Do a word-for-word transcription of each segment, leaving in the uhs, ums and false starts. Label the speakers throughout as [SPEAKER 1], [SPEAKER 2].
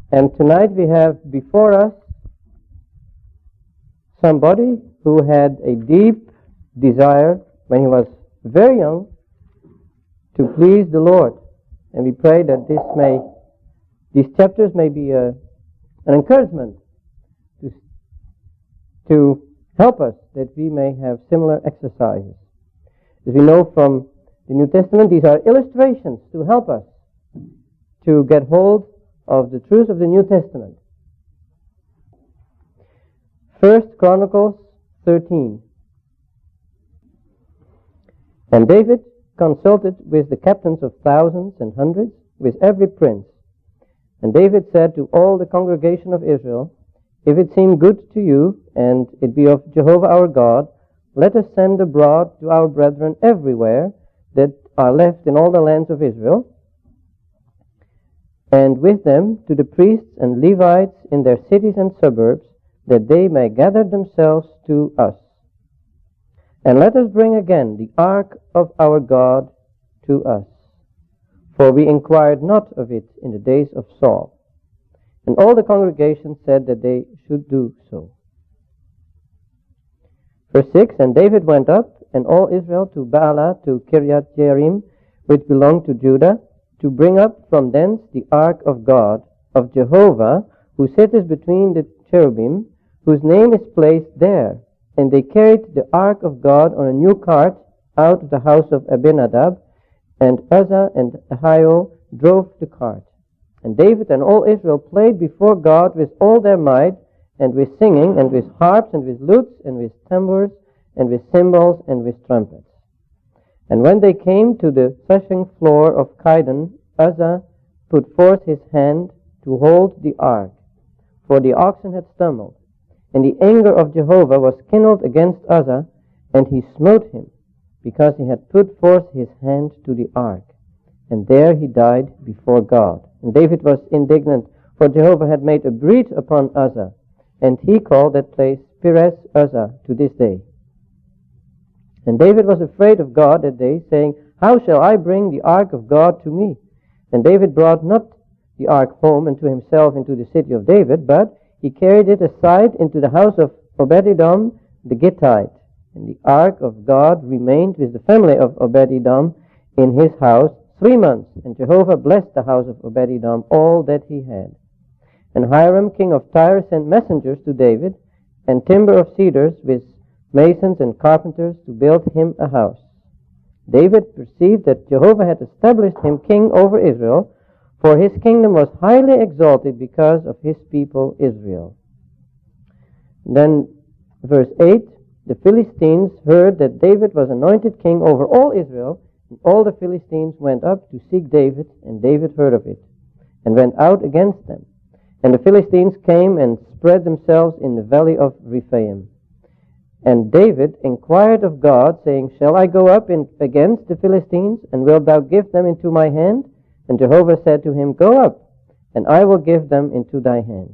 [SPEAKER 1] And tonight we have before us somebody who had a deep desire when he was very young to please the Lord. And we pray that this may, these chapters may be a, an encouragement to, to help us that we may have similar exercises. As we know from the New Testament, these are illustrations to help us to get hold of the truth of the New Testament. First Chronicles thirteen. And David consulted with the captains of thousands and hundreds, with every prince. And David said to all the congregation of Israel, if it seem good to you, and it be of Jehovah our God, let us send abroad to our brethren everywhere that are left in all the lands of Israel, and with them to the priests and Levites in their cities and suburbs, that they may gather themselves to us. And let us bring again the ark of our God to us. For we inquired not of it in the days of Saul. And all the congregation said that they should do so. Verse six, and David went up, and all Israel, to Baalah, to Kiriath Jearim, which belonged to Judah, to bring up from thence the ark of God, of Jehovah, who sitteth between the cherubim, whose name is placed there. And they carried the ark of God on a new cart out of the house of Abinadab, and Uzzah and Ahio drove the cart. And David and all Israel played before God with all their might, and with singing, and with harps, and with lutes, and with tambours, and with cymbals, and with trumpets. And when they came to the threshing floor of Kidon, Uzzah put forth his hand to hold the ark, for the oxen had stumbled. And the anger of Jehovah was kindled against Uzzah, and he smote him, because he had put forth his hand to the ark. And there he died before God. And David was indignant, for Jehovah had made a breach upon Uzzah, and he called that place Perez Uzzah to this day. And David was afraid of God that day, saying, how shall I bring the ark of God to me? And David brought not the ark home unto himself into the city of David, but he carried it aside into the house of Obed-Edom the Gittite. And the ark of God remained with the family of Obed-Edom in his house three months. And Jehovah blessed the house of Obed-Edom all that he had. And Hiram king of Tyre sent messengers to David, and timber of cedars with masons and carpenters to build him a house. David perceived that Jehovah had established him king over Israel, for his kingdom was highly exalted because of his people Israel. Then verse eight, the Philistines heard that David was anointed king over all Israel, and all the Philistines went up to seek David, and David heard of it, and went out against them. And the Philistines came and spread themselves in the valley of Rephaim. And David inquired of God, saying, shall I go up in against the Philistines, and wilt thou give them into my hand? And Jehovah said to him, go up, and I will give them into thy hand.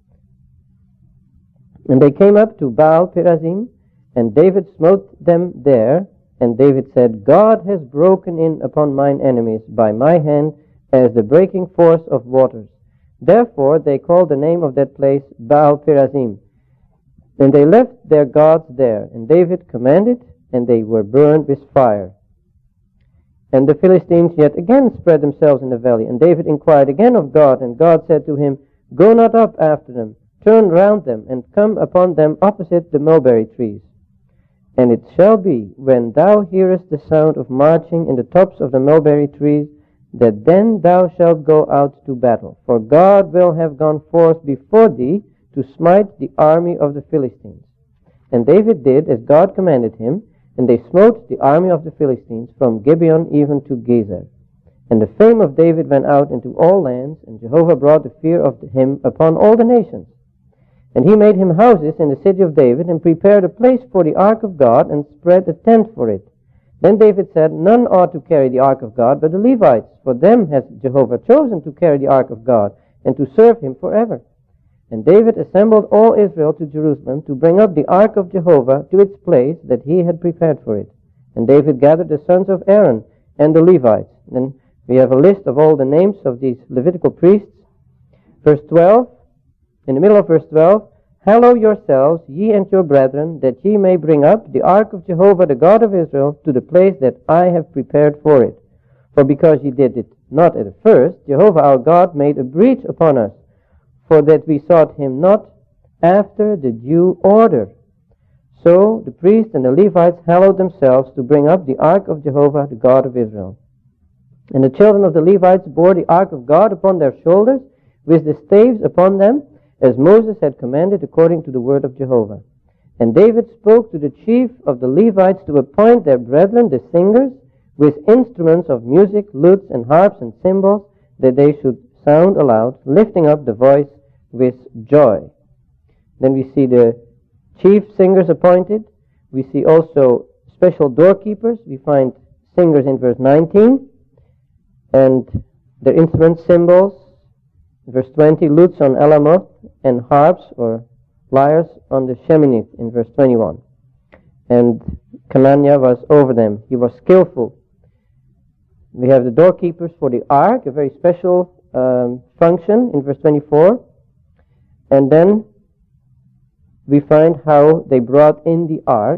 [SPEAKER 1] And they came up to Baal Perazim, and David smote them there. And David said, God has broken in upon mine enemies by my hand as the breaking force of waters. Therefore they called the name of that place Baal Perazim. And they left their gods there, and David commanded, and they were burned with fire. And the Philistines yet again spread themselves in the valley, and David inquired again of God, and God said to him, go not up after them, turn round them, and come upon them opposite the mulberry trees. And it shall be, when thou hearest the sound of marching in the tops of the mulberry trees, that then thou shalt go out to battle. For God will have gone forth before thee to smite the army of the Philistines. And David did as God commanded him, and they smote the army of the Philistines from Gibeon even to Gezer. And the fame of David went out into all lands, and Jehovah brought the fear of him upon all the nations. And he made him houses in the city of David, and prepared a place for the ark of God, and spread a tent for it. Then David said, none ought to carry the ark of God but the Levites, for them has Jehovah chosen to carry the ark of God, and to serve him forever. And David assembled all Israel to Jerusalem to bring up the ark of Jehovah to its place that he had prepared for it. And David gathered the sons of Aaron and the Levites. And we have a list of all the names of these Levitical priests. verse twelve, in the middle of verse twelve, hallow yourselves, ye and your brethren, that ye may bring up the ark of Jehovah, the God of Israel, to the place that I have prepared for it. For because ye did it not at first, Jehovah our God made a breach upon us, for that we sought him not after the due order. So the priests and the Levites hallowed themselves to bring up the ark of Jehovah, the God of Israel. And the children of the Levites bore the ark of God upon their shoulders, with the staves upon them, as Moses had commanded according to the word of Jehovah. And David spoke to the chief of the Levites to appoint their brethren, the singers, with instruments of music, lutes and harps and cymbals, that they should sound aloud, lifting up the voice with joy. Then we see the chief singers appointed. We see also special doorkeepers. We find singers in verse nineteen, and their instruments, cymbals. Verse twenty, lutes on Elamoth, and harps or lyres on the Sheminith in verse twenty-one. And Kenaniah was over them. He was skillful. We have the doorkeepers for the ark, a very special um, function in verse twenty-four. And then we find how they brought in the ark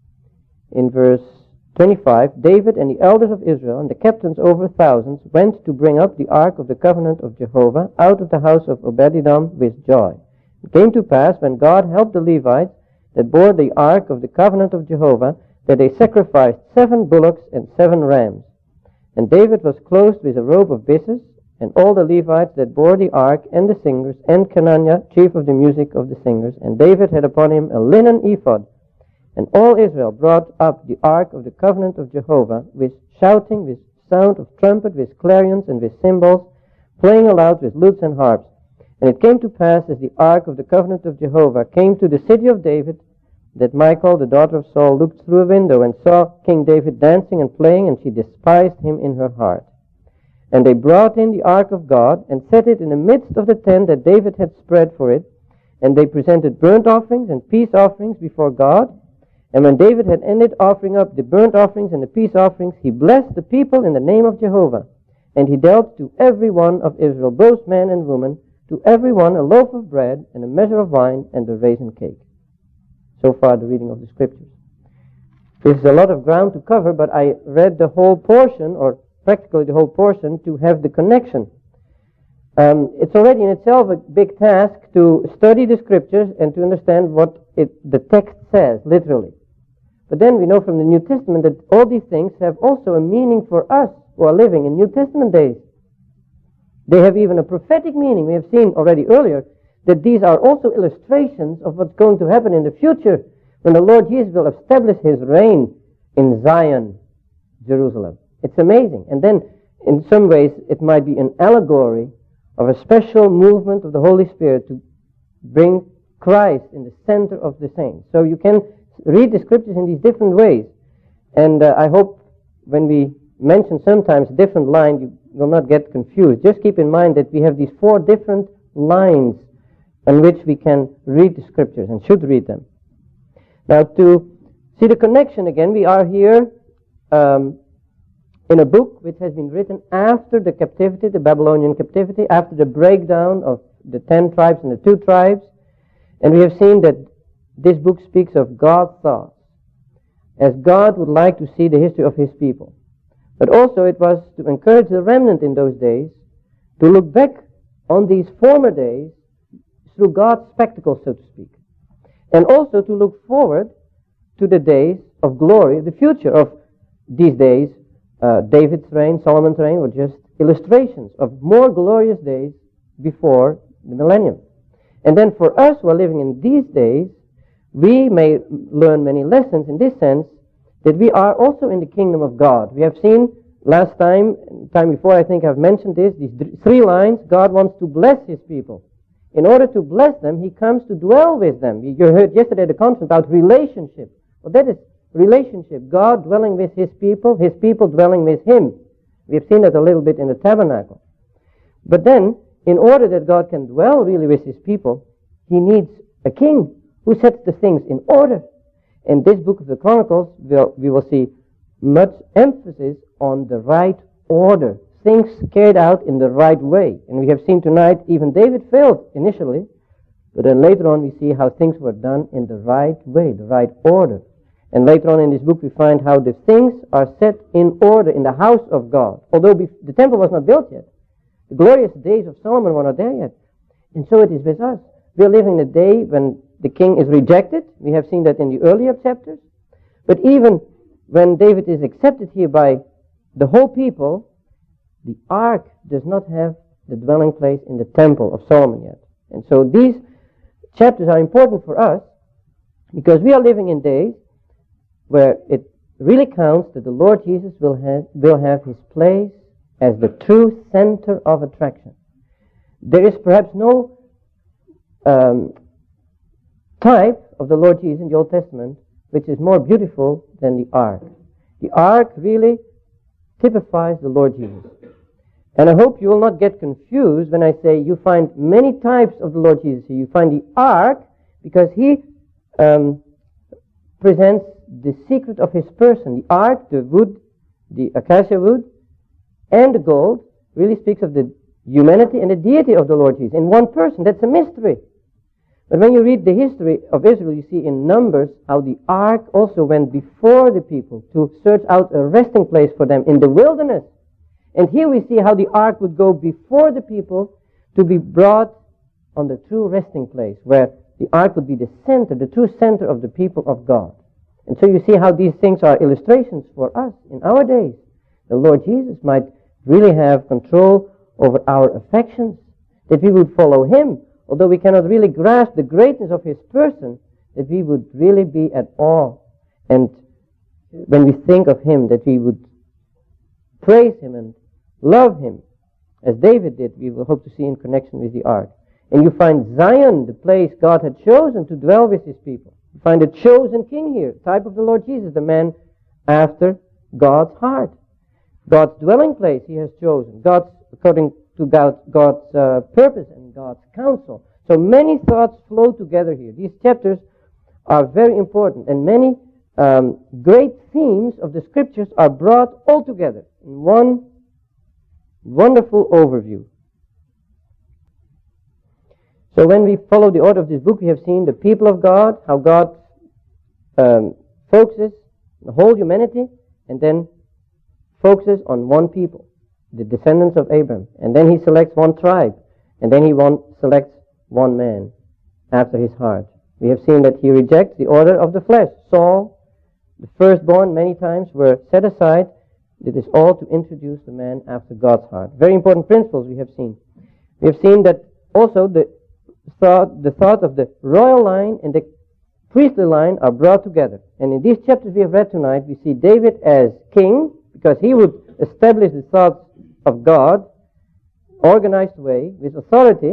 [SPEAKER 1] in verse twenty-five. David and the elders of Israel and the captains over thousands went to bring up the ark of the covenant of Jehovah out of the house of Obed-Edom with joy. It came to pass, when God helped the Levites that bore the ark of the covenant of Jehovah, that they sacrificed seven bullocks and seven rams. And David was clothed with a robe of byssus, and all the Levites that bore the ark, and the singers, and Kenaniah, chief of the music of the singers. And David had upon him a linen ephod. And all Israel brought up the ark of the covenant of Jehovah, with shouting, with sound of trumpet, with clarions, and with cymbals, playing aloud with lutes and harps. And it came to pass, as the ark of the covenant of Jehovah came to the city of David, that Michal, the daughter of Saul, looked through a window and saw King David dancing and playing, and she despised him in her heart. And they brought in the ark of God, and set it in the midst of the tent that David had spread for it. And they presented burnt offerings and peace offerings before God. And when David had ended offering up the burnt offerings and the peace offerings, he blessed the people in the name of Jehovah. And he dealt to every one of Israel, both man and woman, to every one a loaf of bread, and a measure of wine, and a raisin cake. So far, the reading of the scriptures. This is a lot of ground to cover, but I read the whole portion, or practically the whole portion, to have the connection. Um, it's already in itself a big task to study the scriptures and to understand what it, the text says, literally. But then we know from the New Testament that all these things have also a meaning for us who are living in New Testament days. They have even a prophetic meaning. We have seen already earlier that these are also illustrations of what's going to happen in the future when the Lord Jesus will establish his reign in Zion, Jerusalem. It's amazing. And then, in some ways, it might be an allegory of a special movement of the Holy Spirit to bring Christ in the center of the saints. So you can read the scriptures in these different ways. And uh, I hope when we mention sometimes different lines, you will not get confused. Just keep in mind that we have these four different lines on which we can read the scriptures and should read them. Now, to see the connection again, we are here um, in a book which has been written after the captivity, the Babylonian captivity, after the breakdown of the ten tribes and the two tribes. And we have seen that this book speaks of God's thoughts, as God would like to see the history of his people. But also it was to encourage the remnant in those days to look back on these former days through God's spectacles, so to speak. And also to look forward to the days of glory, the future of these days. Uh, David's reign, Solomon's reign were just illustrations of more glorious days before the millennium. And then for us who are living in these days, we may learn many lessons in this sense, that we are also in the kingdom of God. We have seen last time, time before I think I've mentioned this, these three lines. God wants to bless his people. In order to bless them, he comes to dwell with them. You heard yesterday the concept about relationship. Well, that is relationship. God dwelling with his people, his people dwelling with him. We have seen that a little bit in the tabernacle. But then, in order that God can dwell really with his people, he needs a king who sets the things in order. In this book of the Chronicles, we'll, we will see much emphasis on the right order things carried out in the right way. And we have seen tonight, even David failed initially, but then later on we see how things were done in the right way, the right order. And later on in this book we find how the things are set in order in the house of God. Although the temple was not built yet. The glorious days of Solomon were not there yet. And so it is with us. We are living in a day when the king is rejected. We have seen that in the earlier chapters. But even when David is accepted here by the whole people, the ark does not have the dwelling place in the temple of Solomon yet. And so these chapters are important for us because we are living in days where it really counts that the Lord Jesus will have, will have his place as the true center of attraction. There is perhaps no um, type of the Lord Jesus in the Old Testament which is more beautiful than the ark. The ark really typifies the Lord Jesus. And I hope you will not get confused when I say you find many types of the Lord Jesus here. You find the ark because he um, presents the secret of his person. The ark, the wood, the acacia wood, and the gold really speaks of the humanity and the deity of the Lord Jesus in one person. That's a mystery. But when you read the history of Israel, you see in Numbers how the ark also went before the people to search out a resting place for them in the wilderness. And here we see how the ark would go before the people to be brought on the true resting place, where the ark would be the center, the true center of the people of God. And so you see how these things are illustrations for us in our days. The Lord Jesus might really have control over our affections, that we would follow him, although we cannot really grasp the greatness of his person, that we would really be at awe. And when we think of him, that we would praise him and love him, as David did, we will hope to see in connection with the ark. And you find Zion, the place God had chosen to dwell with his people. You find a chosen king here, type of the Lord Jesus, the man after God's heart. God's dwelling place he has chosen, God's, according to God's, God's uh, purpose and God's counsel. So many thoughts flow together here. These chapters are very important, and many um, great themes of the scriptures are brought all together in one wonderful overview. So when we follow the order of this book, we have seen the people of God, how God um, focuses the whole humanity, and then focuses on one people, the descendants of Abraham. And then he selects one tribe, and then he one, selects one man after his heart. We have seen that he rejects the order of the flesh. Saul, the firstborn, many times were set aside. It is all to introduce the man after God's heart. Very important principles we have seen. We have seen that also the thought, the thought of the royal line and the priestly line are brought together. And in these chapters we have read tonight, we see David as king, because he would establish the thoughts of God, organized way, with authority.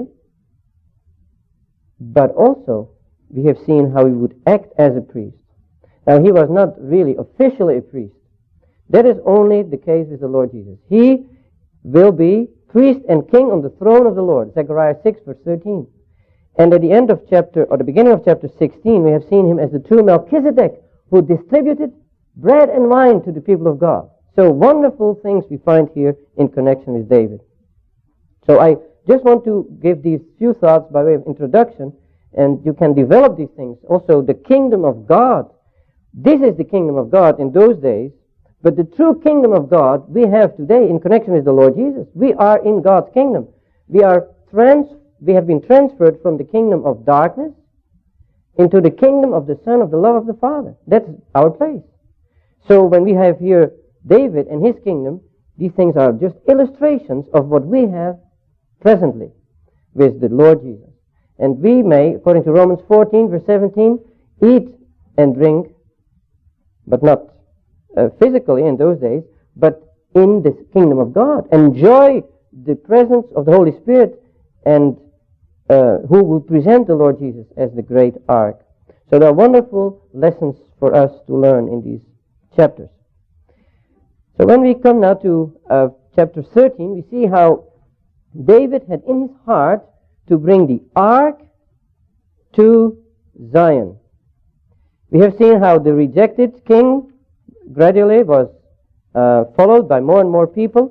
[SPEAKER 1] But also, we have seen how he would act as a priest. Now, he was not really officially a priest. That is only the case with the Lord Jesus. He will be priest and king on the throne of the Lord. Zechariah six, verse thirteen. And at the end of chapter, or the beginning of chapter sixteen, we have seen him as the true Melchizedek, who distributed bread and wine to the people of God. So wonderful things we find here in connection with David. So I just want to give these few thoughts by way of introduction, and you can develop these things. Also, the kingdom of God. This is the kingdom of God in those days, but the true kingdom of God we have today in connection with the Lord Jesus. We are in God's kingdom. We are trans, we have been transferred from the kingdom of darkness into the kingdom of the Son of the love of the Father. That's our place. So when we have here David and his kingdom, these things are just illustrations of what we have presently with the Lord Jesus. And we may, according to Romans fourteen, verse seventeen, eat and drink, but not uh, physically in those days, but in the kingdom of God. Enjoy the presence of the Holy Spirit, and uh, who will present the Lord Jesus as the great ark. So there are wonderful lessons for us to learn in these chapters. So when we come now to uh, chapter thirteen, we see how David had in his heart to bring the ark to Zion. We have seen how the rejected king gradually was uh, followed by more and more people,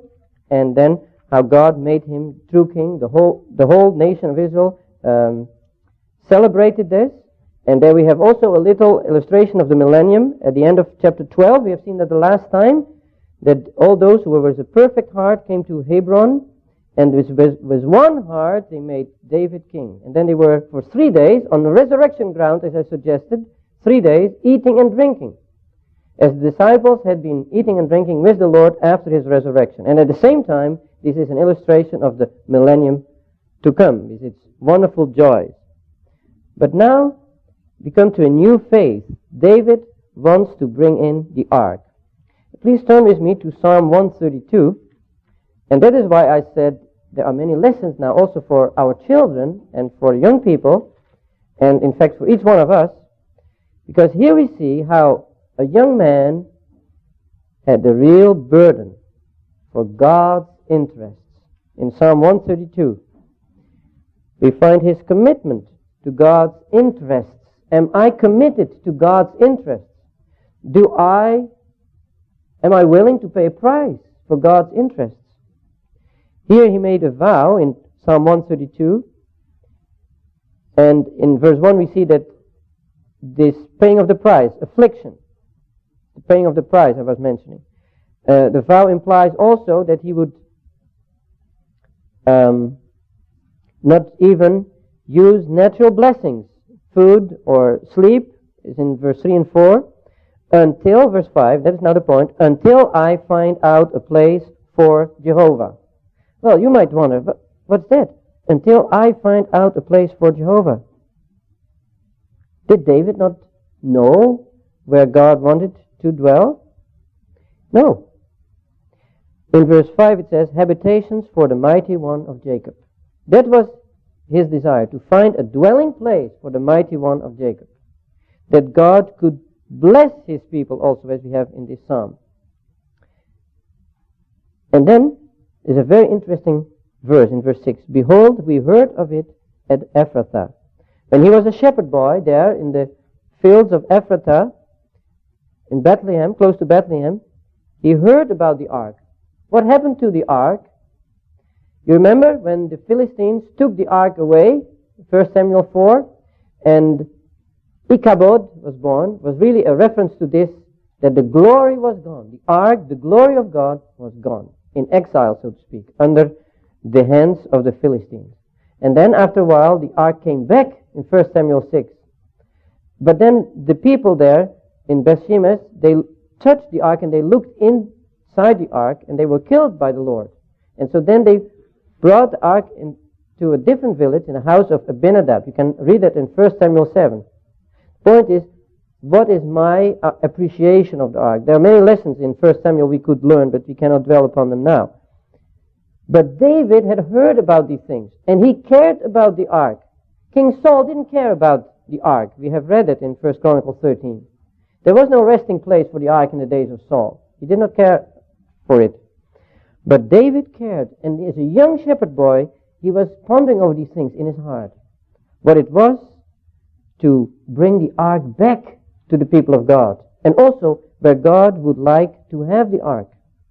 [SPEAKER 1] and then how God made him true king. The whole, the whole nation of Israel um, celebrated this. And there we have also a little illustration of the millennium. At the end of chapter twelve, we have seen that the last time that all those who were with a perfect heart came to Hebron, and with, with, with one heart they made David king. And then they were for three days on the resurrection ground, as I suggested, three days eating and drinking, as the disciples had been eating and drinking with the Lord after his resurrection. And at the same time, this is an illustration of the millennium to come, with its wonderful joys. But now we come to a new phase. David wants to bring in the ark. Please turn with me to Psalm one thirty-two. And that is why I said there are many lessons now also for our children and for young people, and in fact for each one of us, because here we see how a young man had the real burden for God's interests. In Psalm one thirty-two, we find his commitment to God's interests. Am I committed to God's interests? Do I, am I willing to pay a price for God's interests? Here he made a vow in Psalm one thirty-two, and in verse one we see that this paying of the price, affliction, the paying of the price I was mentioning. Uh, the vow implies also that he would um, not even use natural blessings, food or sleep, is in verse three and four, until, verse five, that is now the point, until I find out a place for Jehovah. Well, you might wonder, what's that? Until I find out a place for Jehovah. Did David not know where God wanted to dwell? No. In verse five it says, habitations for the mighty one of Jacob. That was his desire, to find a dwelling place for the mighty one of Jacob. That God could bless his people also, as we have in this psalm. And then there's a very interesting verse in verse six. Behold, we heard of it at Ephrathah. When he was a shepherd boy there in the fields of Ephrathah, in Bethlehem, close to Bethlehem, he heard about the ark. What happened to the ark? You remember when the Philistines took the ark away, First Samuel four, and Ichabod was born, was really a reference to this, that the glory was gone. The ark, the glory of God, was gone. In exile, so to speak, under the hands of the Philistines. And then after a while, the ark came back in First Samuel six. But then the people there in Beth-Shemesh, they touched the ark and they looked inside the ark and they were killed by the Lord. And so then they brought the ark into a different village in the house of Abinadab. You can read that in First Samuel seven. The point is, what is my uh, appreciation of the ark? There are many lessons in First Samuel we could learn, but we cannot dwell upon them now. But David had heard about these things, and he cared about the ark. King Saul didn't care about the ark. We have read it in First Chronicles thirteen. There was no resting place for the ark in the days of Saul. He did not care for it. But David cared, and as a young shepherd boy, he was pondering over these things in his heart. What it was to bring the ark back to the people of God, and also where God would like to have the ark.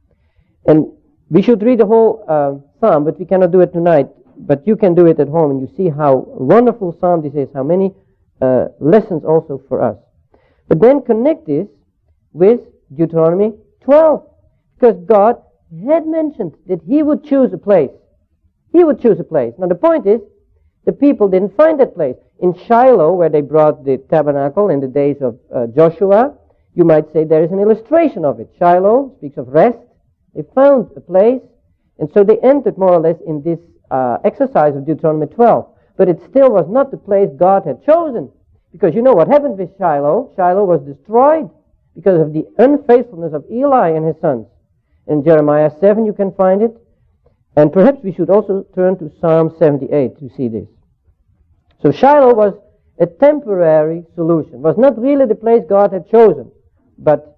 [SPEAKER 1] And we should read the whole uh, psalm, but we cannot do it tonight. But you can do it at home, and you see how wonderful psalm this is, how many uh, lessons also for us. But then connect this with Deuteronomy twelve, because God had mentioned that he would choose a place. He would choose a place. Now the point is, the people didn't find that place. In Shiloh, where they brought the tabernacle in the days of uh, Joshua, you might say there is an illustration of it. Shiloh speaks of rest. They found a place, and so they entered more or less in this uh, exercise of Deuteronomy twelve. But it still was not the place God had chosen. Because you know what happened with Shiloh? Shiloh was destroyed because of the unfaithfulness of Eli and his sons. In Jeremiah seven you can find it. And perhaps we should also turn to Psalm seventy-eight to see this. So Shiloh was a temporary solution. Was not really the place God had chosen. But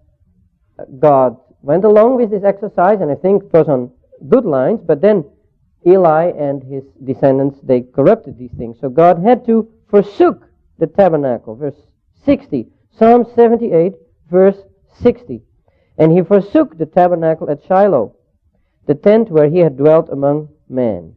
[SPEAKER 1] God went along with this exercise, and I think it was on good lines, but then Eli and his descendants, they corrupted these things. So God had to forsook the tabernacle. Verse sixty. Psalm seventy-eight, verse sixty. And he forsook the tabernacle at Shiloh. the tent where he had dwelt among men,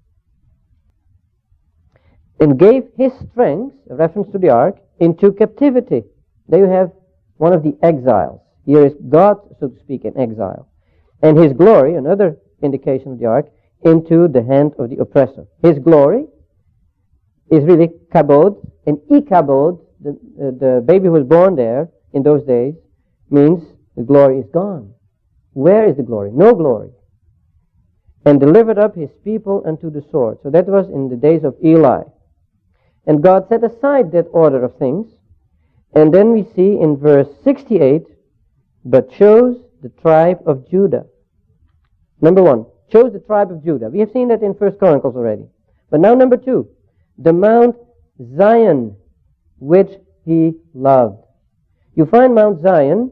[SPEAKER 1] and gave his strength, a reference to the ark, into captivity. There you have one of the exiles. Here is God, so to speak, in exile. And his glory, another indication of the ark, into the hand of the oppressor. His glory is really kabod, and ikabod, the, uh, the baby who was born there in those days, means the glory is gone. Where is the glory? No glory. And delivered up his people unto the sword. So that was in the days of Eli. And God set aside that order of things. And then we see in verse sixty-eight, but chose the tribe of Judah. Number one, chose the tribe of Judah. We have seen that in First Chronicles already. But now number two, the Mount Zion, which he loved. You find Mount Zion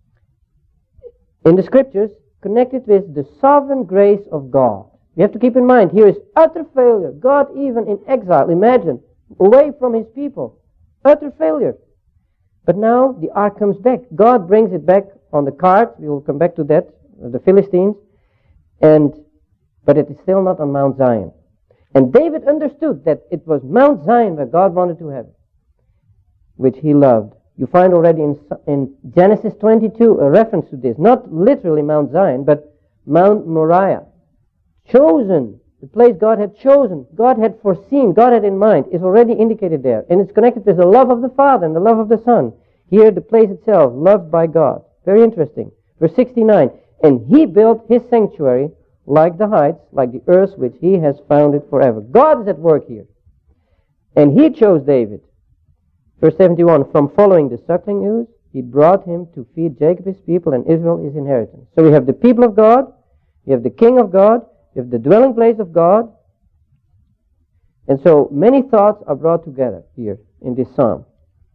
[SPEAKER 1] in the scriptures connected with the sovereign grace of God. You have to keep in mind, here is utter failure. God, even in exile, imagine, away from his people. Utter failure. But now the ark comes back. God brings it back on the cart. We will come back to that, the Philistines. And but it is still not on Mount Zion. And David understood that it was Mount Zion where God wanted to have it, which he loved. You find already in, in Genesis twenty-two a reference to this. Not literally Mount Zion, but Mount Moriah. Chosen, the place God had chosen, God had foreseen, God had in mind, is already indicated there. And it's connected with the love of the Father and the love of the Son. Here the place itself, loved by God. Very interesting. Verse sixty-nine, and he built his sanctuary like the heights, like the earth which he has founded forever. God is at work here. And he chose David. Verse seventy-one, from following the suckling ewes, he brought him to feed Jacob his people and Israel his inheritance. So we have the people of God, we have the king of God, we have the dwelling place of God. And so many thoughts are brought together here in this psalm.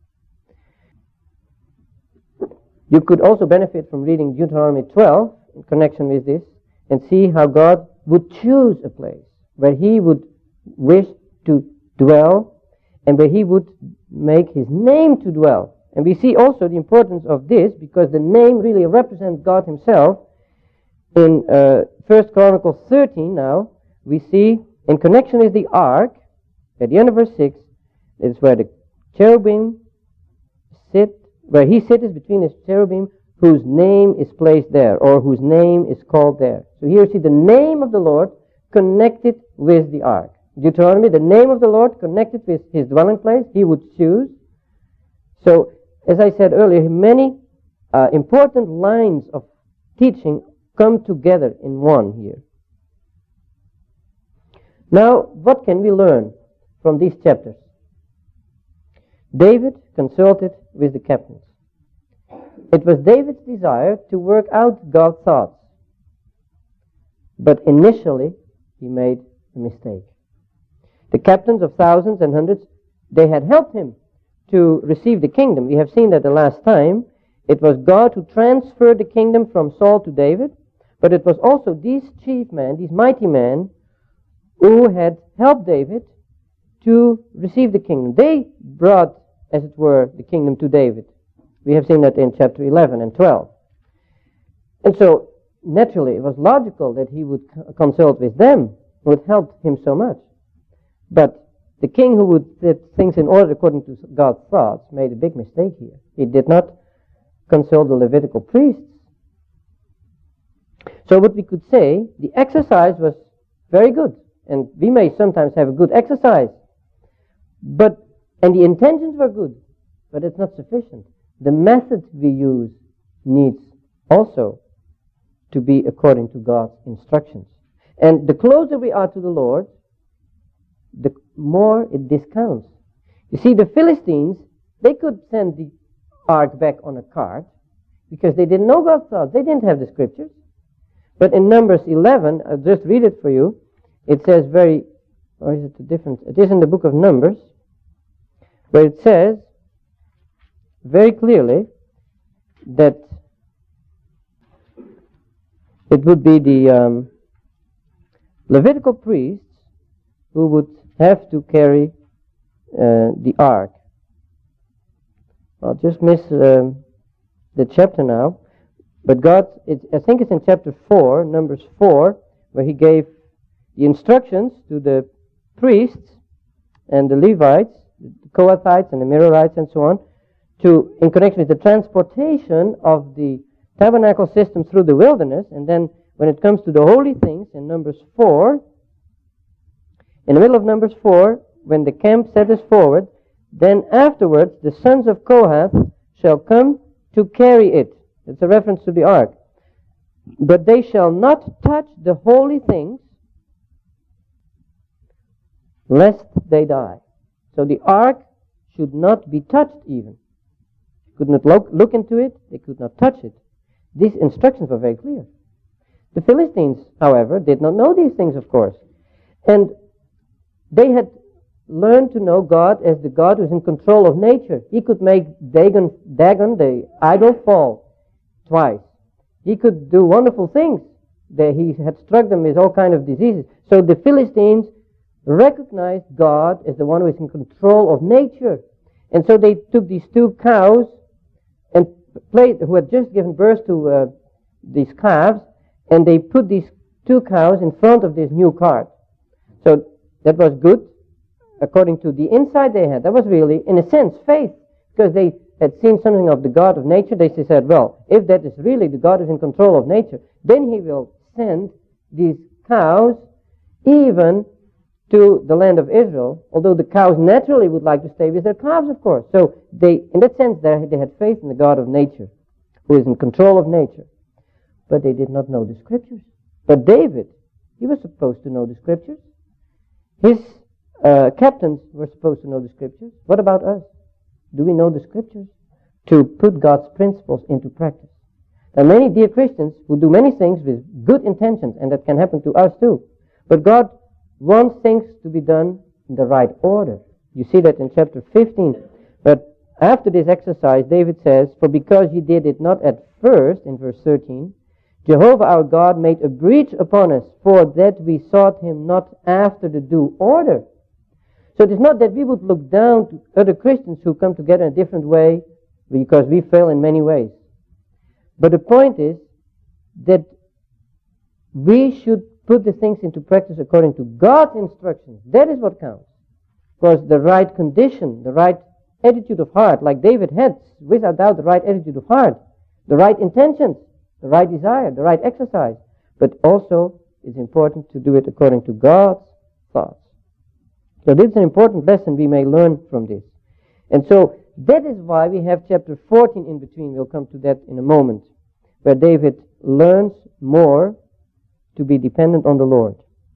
[SPEAKER 1] You could also benefit from reading Deuteronomy twelve in connection with this and see how God would choose a place where he would wish to dwell and where he would make his name to dwell. And we see also the importance of this because the name really represents God himself. In uh, First Chronicles thirteen now, we see in connection with the ark, at the end of verse six, is where the cherubim sit, where he sits between his cherubim, whose name is placed there, or whose name is called there. So here you see the name of the Lord connected with the ark. Deuteronomy, the name of the Lord connected with his dwelling place, he would choose. So, as I said earlier, many uh, important lines of teaching come together in one here. Now, what can we learn from these chapters? David consulted with the captains. It was David's desire to work out God's thoughts. But initially, he made a mistake. The captains of thousands and hundreds, they had helped him to receive the kingdom. We have seen that the last time. It was God who transferred the kingdom from Saul to David, but it was also these chief men, these mighty men, who had helped David to receive the kingdom. They brought, as it were, the kingdom to David. We have seen that in chapter eleven and twelve. And so, naturally, it was logical that he would consult with them, who had helped him so much. But the king who would set things in order according to God's thoughts made a big mistake here. He did not consult the Levitical priests. So what we could say, the exercise was very good. And we may sometimes have a good exercise. But, and the intentions were good. But it's not sufficient. The method we use needs also to be according to God's instructions. And the closer we are to the Lord, the more it discounts. You see, the Philistines, they could send the ark back on a cart because they didn't know God's thoughts. They didn't have the scriptures. But in Numbers eleven, I'll just read it for you. It says very, or is it a different? It is in the book of Numbers, where it says very clearly that it would be the um, Levitical priests who would have to carry uh, the ark. I'll just miss um, the chapter now. But God, it, I think it's in chapter four, Numbers four, where He gave the instructions to the priests and the Levites, the Kohathites and the Merarites and so on, to, in connection with the transportation of the tabernacle system through the wilderness. And then when it comes to the holy things in Numbers four, in the middle of Numbers four, when the camp setteth forward, then afterwards the sons of Kohath shall come to carry it. It's a reference to the ark. But they shall not touch the holy things, lest they die. So the ark should not be touched even. They could not look, look into it, they could not touch it. These instructions were very clear. The Philistines, however, did not know these things, of course. And they had learned to know God as the God who is in control of nature. He could make Dagon, Dagon the idol, fall twice. He could do wonderful things. That he had struck them with all kinds of diseases. So the Philistines recognized God as the one who is in control of nature. And so they took these two cows and played, who had just given birth to uh, these calves, and they put these two cows in front of this new cart. So that was good, according to the insight they had. That was really, in a sense, faith, because they had seen something of the God of nature. They said, well, if that is really the God who is in control of nature, then He will send these cows even to the land of Israel, although the cows naturally would like to stay with their calves, of course. So they, in that sense, they, they had faith in the God of nature, who is in control of nature. But they did not know the Scriptures. But David, he was supposed to know the Scriptures. His uh, captains were supposed to know the Scriptures. What about us? Do we know the Scriptures? To put God's principles into practice. There are many dear Christians who do many things with good intentions, and that can happen to us too. But God wants things to be done in the right order. You see that in chapter fifteen. But after this exercise, David says, for because ye did it not at first, in verse thirteen, Jehovah our God made a breach upon us, for that we sought Him not after the due order. So it is not that we would look down to other Christians who come together in a different way, because we fail in many ways. But the point is that we should put the things into practice according to God's instructions. That is what counts. Because the right condition, the right attitude of heart, like David had, without doubt the right attitude of heart, the right intentions, the right desire, the right exercise. But also it's important to do it according to God's thoughts. So this is an important lesson we may learn from this. And so that is why we have chapter fourteen in between. We'll come to that in a moment, where David learns more to be dependent on the Lord.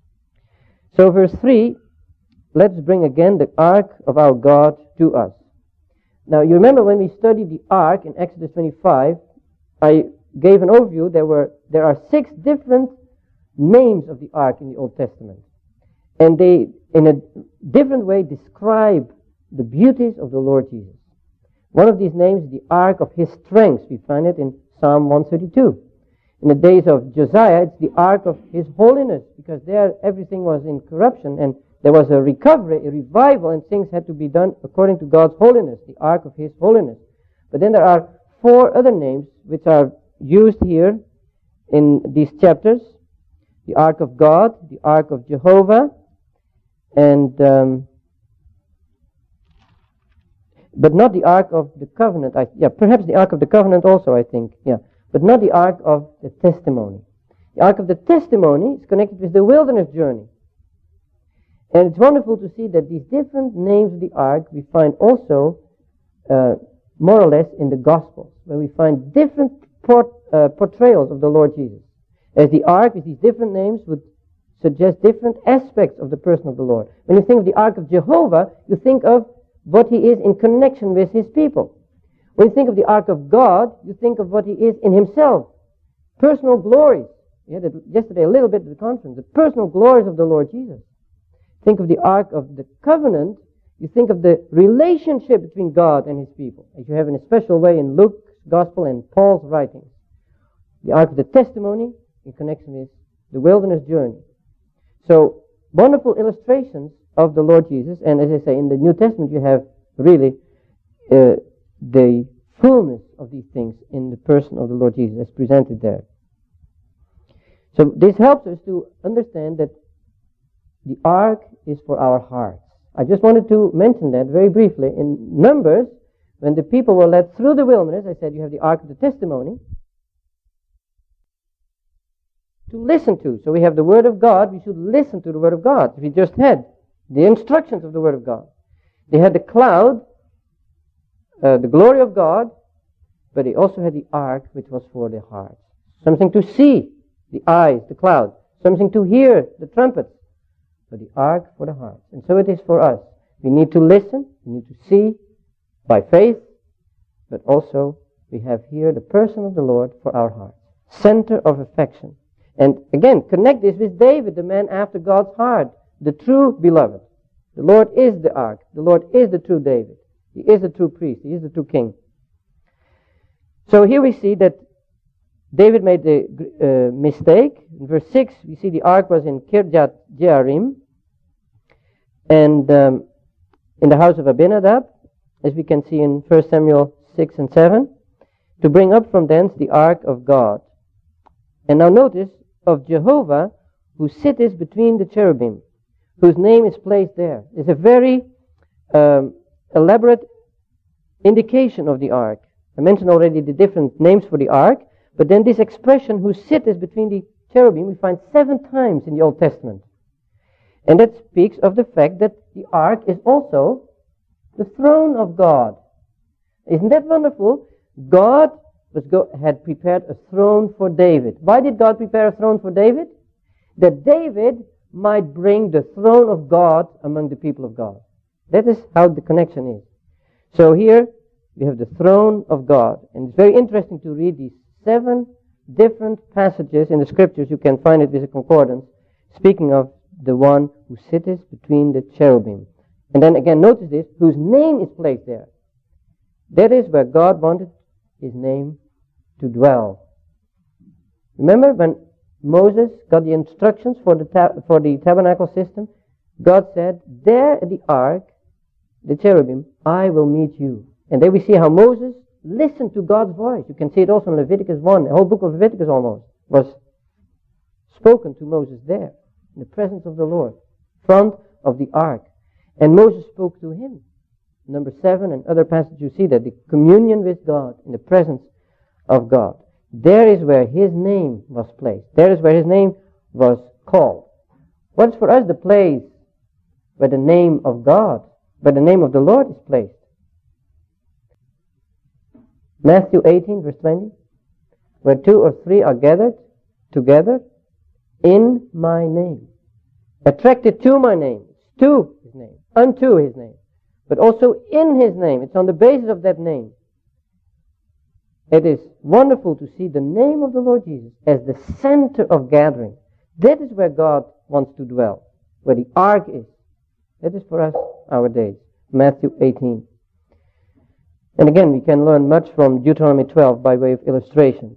[SPEAKER 1] So verse three, let's bring again the ark of our God to us. Now you remember when we studied the ark in Exodus twenty-five, I gave an overview. There were there are six different names of the ark in the Old Testament. And they, in a different way, describe the beauties of the Lord Jesus. One of these names is the ark of His strength. We find it in Psalm one thirty-two. In the days of Josiah, it's the ark of His holiness, because there everything was in corruption, and there was a recovery, a revival, and things had to be done according to God's holiness, the ark of His holiness. But then there are four other names which are used here in these chapters. The ark of God, the ark of Jehovah, and um, but not the ark of the covenant. I, yeah, perhaps the ark of the covenant also, I think. Yeah, but not the ark of the testimony. The ark of the testimony is connected with the wilderness journey. And it's wonderful to see that these different names of the ark we find also uh, more or less in the Gospels, where we find different port, uh, portrayals of the Lord Jesus. As the ark with these different names would suggest different aspects of the person of the Lord. When you think of the ark of Jehovah, you think of what He is in connection with His people. When you think of the ark of God, you think of what He is in Himself. Personal glories. We had it yesterday a little bit at the conference. The personal glories of the Lord Jesus. Think of the ark of the covenant. You think of the relationship between God and His people, as you have in a special way in Luke's Gospel and Paul's writings. The ark of the testimony in connection with the wilderness journey. So, wonderful illustrations of the Lord Jesus, and as I say, in the New Testament you have really uh, the fullness of these things in the person of the Lord Jesus as presented there. So this helps us to understand that the ark is for our hearts. I just wanted to mention that very briefly. In Numbers, when the people were led through the wilderness, I said you have the ark of the testimony to listen to. So we have the Word of God. We should listen to the Word of God. We just had the instructions of the Word of God. They had the cloud, uh, the glory of God, but they also had the ark, which was for the heart. Something to see, the eyes, the cloud. Something to hear, the trumpet. But the ark for the heart. And so it is for us. We need to listen, we need to see by faith, but also we have here the person of the Lord for our hearts. Center of affection. And again, connect this with David, the man after God's heart, the true beloved. The Lord is the ark. The Lord is the true David. He is the true priest. He is the true king. So here we see that David made the uh, mistake. In verse six, we see the ark was in Kirjath Jearim, and um, in the house of Abinadab, as we can see in First Samuel six and seven, to bring up from thence the ark of God. And now notice, of Jehovah, who sitteth between the cherubim, whose name is placed there. It's a very um, elaborate indication of the ark. I mentioned already the different names for the ark, but then this expression, who sitteth between the cherubim, we find seven times in the Old Testament. And that speaks of the fact that the ark is also the throne of God. Isn't that wonderful? God was go- had prepared a throne for David. Why did God prepare a throne for David? That David might bring the throne of God among the people of God. That is how the connection is. So here we have the throne of God. And it's very interesting to read these seven different passages in the scriptures. You can find it with a concordance, speaking of the one who sitteth between the cherubim. And then again, notice this, whose name is placed there. That is where God wanted his name to dwell. Remember when Moses got the instructions for the ta- for the tabernacle system? God said, there at the ark, the cherubim, I will meet you. And there we see how Moses listened to God's voice. You can see it also in Leviticus one. The whole book of Leviticus almost was spoken to Moses there, in the presence of the Lord, front of the ark. And Moses spoke to him. Number seven and other passages, you see that the communion with God in the presence of God. There is where his name was placed. There is where his name was called. What's for us the place where the name of God, where the name of the Lord is placed? Matthew eighteen, verse twenty. Where two or three are gathered together in my name. Attracted to my name. To his name. Unto his name. But also in his name. It's on the basis of that name. It is wonderful to see the name of the Lord Jesus as the center of gathering. That is where God wants to dwell. Where the ark is. That is for us our days. Matthew eighteen. And again, we can learn much from Deuteronomy twelve by way of illustration.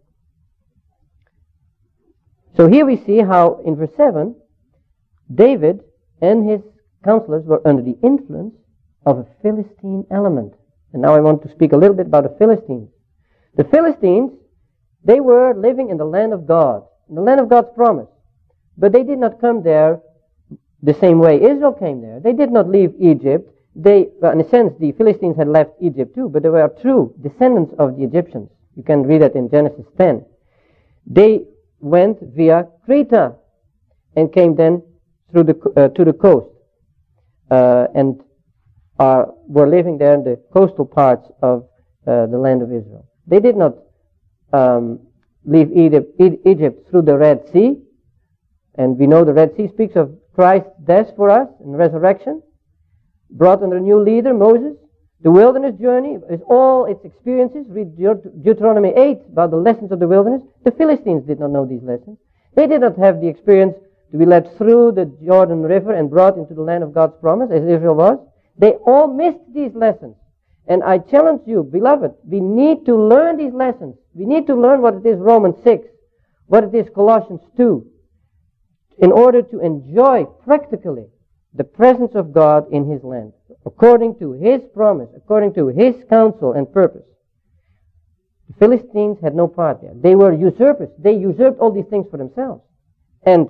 [SPEAKER 1] So here we see how in verse seven, David and his counselors were under the influence of a Philistine element. And now I want to speak a little bit about the Philistines. The Philistines, they were living in the land of God, in the land of God's promise. But they did not come there the same way Israel came there. They did not leave Egypt. They, well, in a sense, the Philistines had left Egypt too, but they were true descendants of the Egyptians. You can read that in Genesis ten. They went via Crete and came then through the uh, to the coast uh, and are were living there in the coastal parts of uh, the land of Israel. They did not um, leave Egypt, Egypt through the Red Sea, and we know the Red Sea speaks of Christ's death for us and resurrection, brought under a new leader, Moses. The wilderness journey is all its experiences. Read Deuteronomy eight about the lessons of the wilderness. The Philistines did not know these lessons. They did not have the experience to be led through the Jordan River and brought into the land of God's promise, as Israel was. They all missed these lessons. And I challenge you, beloved, we need to learn these lessons. We need to learn what it is Romans six, what it is Colossians two, in order to enjoy practically the presence of God in his land, according to his promise, according to his counsel and purpose. Philistines had no part there. They were usurpers. They usurped all these things for themselves. And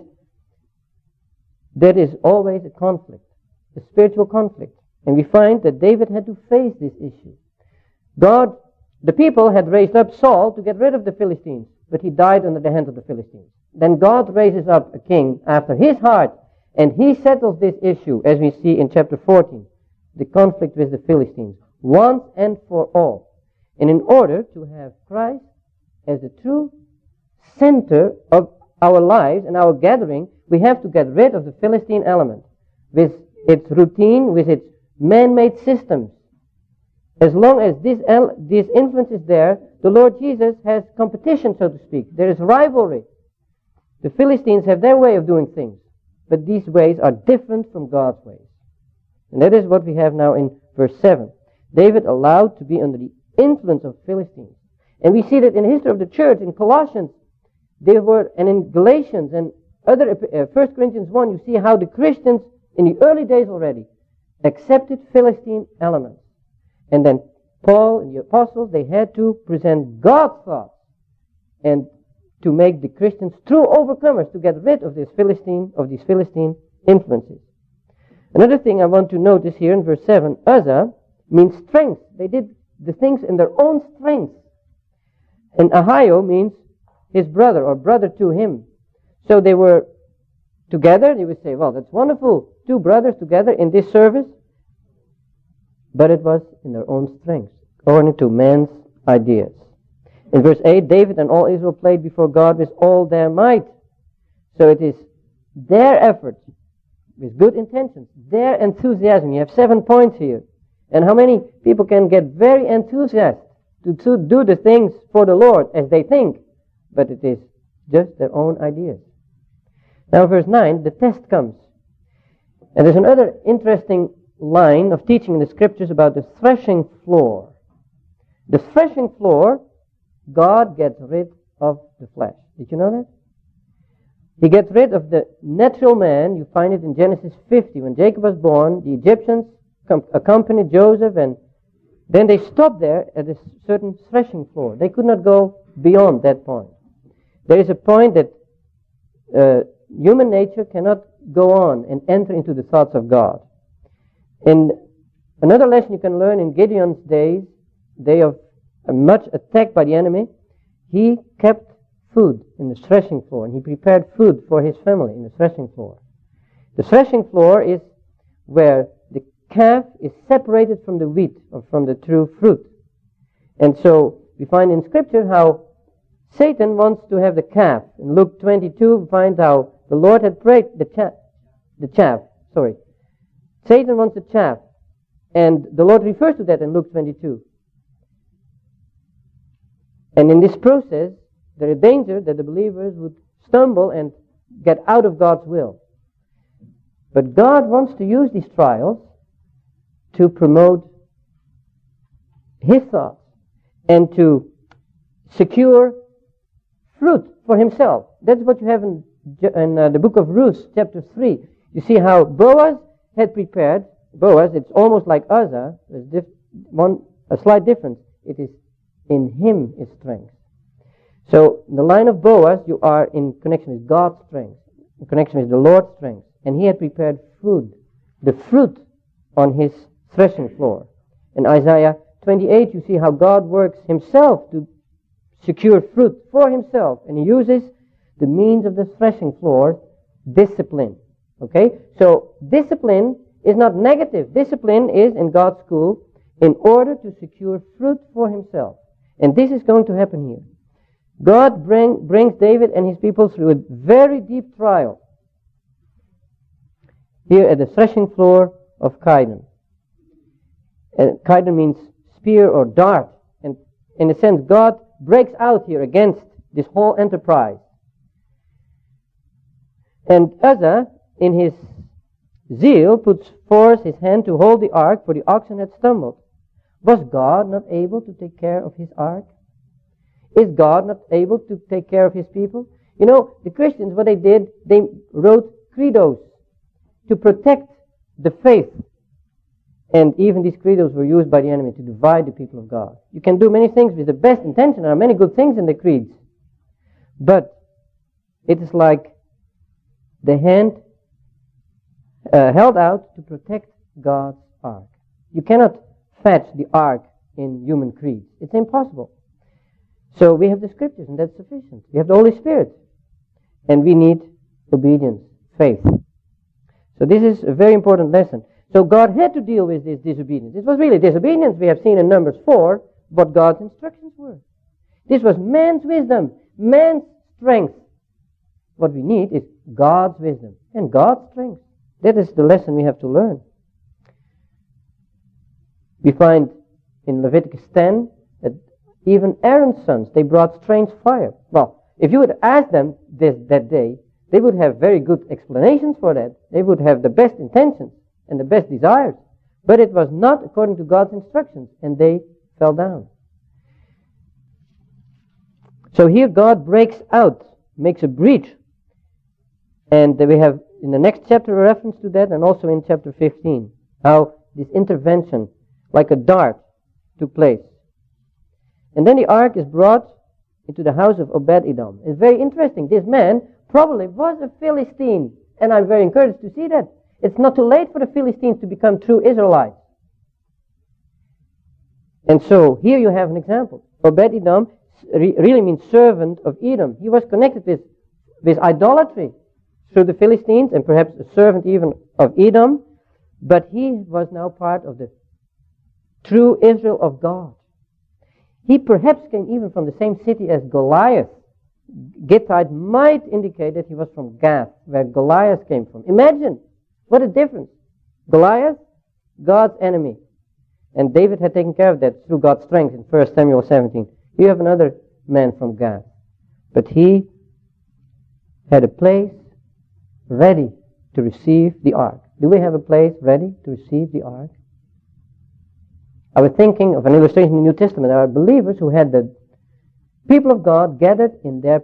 [SPEAKER 1] there is always a conflict, a spiritual conflict. And we find that David had to face this issue. God, the people had raised up Saul to get rid of the Philistines, but he died under the hands of the Philistines. Then God raises up a king after his heart, and he settles this issue, as we see in chapter fourteen, the conflict with the Philistines, once and for all. And in order to have Christ as the true center of our lives and our gathering, we have to get rid of the Philistine element with its routine, with its man-made systems. As long as this, el- this influence is there, the Lord Jesus has competition, so to speak. There is rivalry. The Philistines have their way of doing things, but these ways are different from God's ways. And that is what we have now in verse seven. David allowed to be under the influence of Philistines. And we see that in the history of the church, in Colossians, they were, and in Galatians and other, uh, First Corinthians one, you see how the Christians in the early days already accepted Philistine elements. And then Paul and the apostles, they had to present God's thoughts and to make the Christians true overcomers, to get rid of this Philistine, of these Philistine influences. Another thing I want to notice here in verse seven, Uzzah means strength. They did the things in their own strength. And Ahio means his brother, or brother to him. So they were together. They would say, well, that's wonderful, two brothers together in this service. But it was in their own strength, according to man's ideas. In verse eight, David and all Israel played before God with all their might. So it is their effort, with good intentions, their enthusiasm. You have seven points here. And how many people can get very enthusiastic to, to do the things for the Lord as they think, but it is just their own ideas. Now verse nine, the test comes. And there's another interesting line of teaching in the scriptures about the threshing floor. The threshing floor, God gets rid of the flesh. Did you know that? He gets rid of the natural man. You find it in Genesis fifty. When Jacob was born, the Egyptians accompanied Joseph, and then they stopped there at a certain threshing floor. They could not go beyond that point. There is a point that uh, human nature cannot go on and enter into the thoughts of God. And another lesson you can learn in Gideon's days, day of uh, much attack by the enemy, he kept food in the threshing floor, and he prepared food for his family in the threshing floor. The threshing floor is where the calf is separated from the wheat, or from the true fruit. And so we find in Scripture how Satan wants to have the calf. In Luke twenty-two, we find how the Lord had prayed the chaff, the chaff, sorry. Satan wants the chaff, and the Lord refers to that in Luke twenty-two. And in this process, there is danger that the believers would stumble and get out of God's will. But God wants to use these trials to promote His thoughts and to secure fruit for Himself. That's what you have in, in uh, the book of Ruth, chapter three. You see how Boaz had prepared. Boaz, it's almost like Uzzah. There's diff- one, a slight difference. It is in him is strength. So, in the line of Boaz, you are in connection with God's strength, in connection with the Lord's strength. And he had prepared food, the fruit on his threshing floor. In Isaiah twenty-eight, you see how God works Himself to secure fruit for Himself. And He uses the means of the threshing floor, discipline. Okay? So, discipline is not negative. Discipline is, in God's school, in order to secure fruit for Himself. And this is going to happen here. God bring, brings David and his people through a very deep trial here at the threshing floor of Kidon. And Kidon means spear or dart. And in a sense, God breaks out here against this whole enterprise. And Uzzah, in his zeal, puts forth his hand to hold the ark, for the oxen had stumbled. Was God not able to take care of His ark? Is God not able to take care of His people? You know, the Christians, what they did, they wrote credos to protect the faith. And even these credos were used by the enemy to divide the people of God. You can do many things with the best intention. There are many good things in the creeds. But it is like the hand uh, held out to protect God's ark. You cannot fetch the ark in human creeds. It's impossible. So we have the scriptures, and that's sufficient. We have the Holy Spirit. And we need obedience, faith. So this is a very important lesson. So God had to deal with this disobedience. It was really disobedience. We have seen in Numbers four what God's instructions were. This was man's wisdom, man's strength. What we need is God's wisdom and God's strength. That is the lesson we have to learn. We find in Leviticus ten that even Aaron's sons, they brought strange fire. Well, if you would ask them this that day, they would have very good explanations for that. They would have the best intentions and the best desires. But it was not according to God's instructions, and they fell down. So here God breaks out, makes a breach. And we have in the next chapter a reference to that, and also in chapter fifteen, how this intervention, like a dart, took place. And then the ark is brought into the house of Obed-Edom. It's very interesting. This man probably was a Philistine, and I'm very encouraged to see that. It's not too late for the Philistines to become true Israelites. And so here you have an example. Obed-Edom re- really means servant of Edom. He was connected with, with idolatry through the Philistines, and perhaps a servant even of Edom, but he was now part of the true Israel of God. He perhaps came even from the same city as Goliath. Gittite might indicate that he was from Gath, where Goliath came from. Imagine what a difference. Goliath, God's enemy. And David had taken care of that through God's strength in First Samuel seventeen. You have another man from Gath. But he had a place ready to receive the ark. Do we have a place ready to receive the ark? I was thinking of an illustration in the New Testament. There are believers who had the people of God gathered in their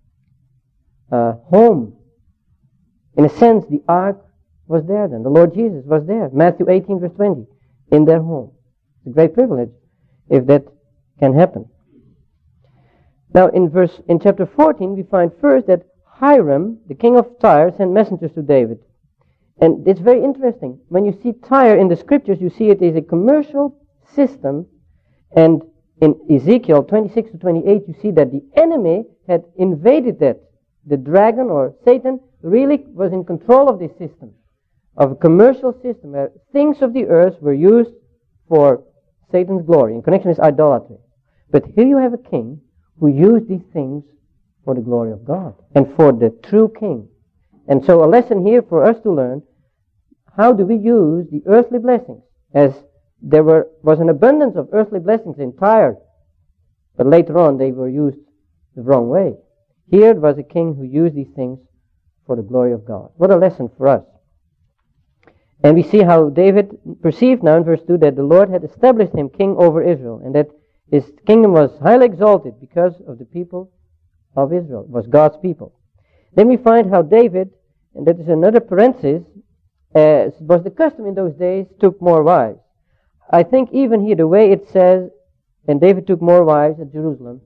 [SPEAKER 1] uh, home. In a sense, the ark was there then. The Lord Jesus was there. Matthew eighteen verse twenty. In their home. It's a great privilege if that can happen. Now in verse, in chapter fourteen, we find first that Hiram, the king of Tyre, sent messengers to David. And it's very interesting. When you see Tyre in the scriptures, you see it is a commercial system. And in Ezekiel twenty-six to twenty-eight, you see that the enemy had invaded that. The dragon or Satan really was in control of this system, of a commercial system where things of the earth were used for Satan's glory in connection with idolatry. But here you have a king who used these things for the glory of God and for the true king. And so a lesson here for us to learn, how do we use the earthly blessings? As there were was an abundance of earthly blessings in Tyre, but later on they were used the wrong way. Here it was a king who used these things for the glory of God. What a lesson for us. And we see how David perceived now in verse two that the Lord had established him king over Israel, and that his kingdom was highly exalted because of the people of Israel. It was God's people. Then we find how David, and that is another parenthesis, uh, was the custom in those days, took more wives. I think even here the way it says, and David took more wives at Jerusalem,